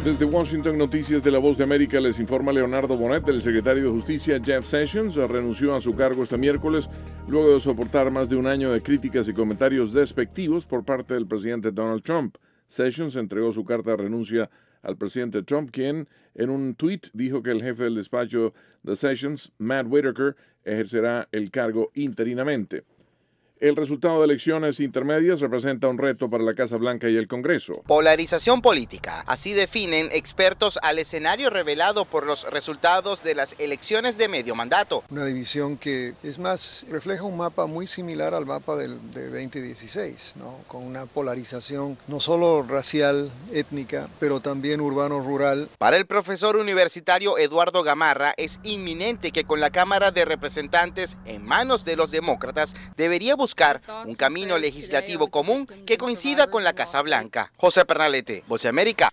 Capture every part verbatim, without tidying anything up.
Desde Washington, Noticias de la Voz de América, les informa Leonardo Bonet. El secretario de Justicia, Jeff Sessions, renunció a su cargo este miércoles luego de soportar más de un año de críticas y comentarios despectivos por parte del presidente Donald Trump. Sessions entregó su carta de renuncia al presidente Trump, quien en un tuit dijo que el jefe del despacho de Sessions, Matt Whitaker, ejercerá el cargo interinamente. El resultado de elecciones intermedias representa un reto para la Casa Blanca y el Congreso. Polarización política. Así definen expertos al escenario revelado por los resultados de las elecciones de medio mandato. Una división que, es más, refleja un mapa muy similar al mapa del, de veinte dieciséis, ¿no? Con una polarización no solo racial, étnica, pero también urbano-rural. Para el profesor universitario Eduardo Gamarra, es inminente que con la Cámara de Representantes en manos de los demócratas debería buscar buscar un camino legislativo común que coincida con la Casa Blanca. José Pernalete, Voz de América.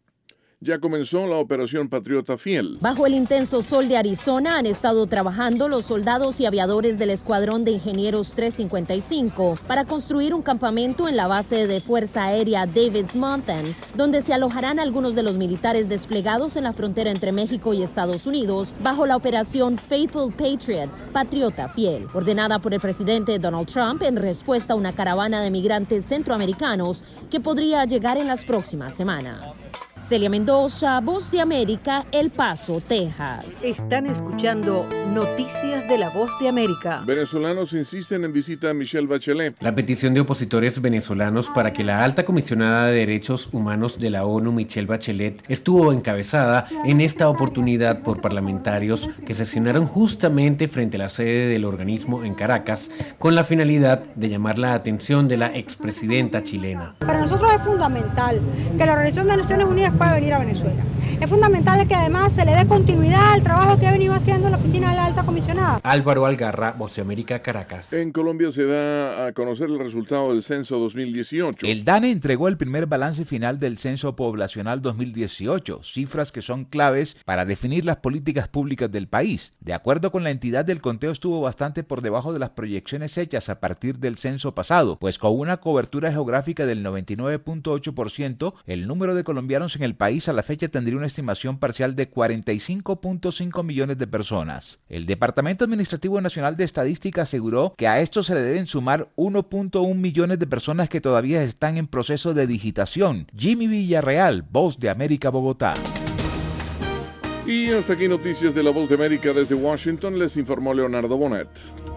Ya comenzó la Operación Patriota Fiel. Bajo el intenso sol de Arizona han estado trabajando los soldados y aviadores del Escuadrón de Ingenieros trescientos cincuenta y cinco para construir un campamento en la base de Fuerza Aérea Davis Mountain, donde se alojarán algunos de los militares desplegados en la frontera entre México y Estados Unidos bajo la Operación Faithful Patriot, Patriota Fiel, ordenada por el presidente Donald Trump en respuesta a una caravana de migrantes centroamericanos que podría llegar en las próximas semanas. Celia Mendoza, Voz de América, El Paso, Texas. Están escuchando Noticias de la Voz de América. Venezolanos insisten en visita a Michelle Bachelet. La petición de opositores venezolanos para que la alta comisionada de Derechos Humanos de la ONU, Michelle Bachelet, estuvo encabezada en esta oportunidad por parlamentarios que sesionaron justamente frente a la sede del organismo en Caracas con la finalidad de llamar la atención de la expresidenta chilena. Para nosotros es fundamental que la Organización de Naciones Unidas pueda venir a Venezuela. Es fundamental que además se le dé continuidad al trabajo que ha venido haciendo la oficina de la alta comisionada. Álvaro Algarra, Voz de América, Caracas. En Colombia se da a conocer el resultado del censo dos mil dieciocho. El DANE entregó el primer balance final del censo poblacional dos mil dieciocho, cifras que son claves para definir las políticas públicas del país. De acuerdo con la entidad, el conteo estuvo bastante por debajo de las proyecciones hechas a partir del censo pasado, pues con una cobertura geográfica del noventa y nueve punto ocho por ciento, el número de colombianos en el país a la fecha tendría una estimación parcial de cuarenta y cinco punto cinco millones de personas. El Departamento Administrativo Nacional de Estadística aseguró que a esto se le deben sumar uno punto uno millones de personas que todavía están en proceso de digitación. Jimmy Villarreal, Voz de América, Bogotá. Y hasta aquí Noticias de la Voz de América desde Washington, les informó Leonardo Bonet.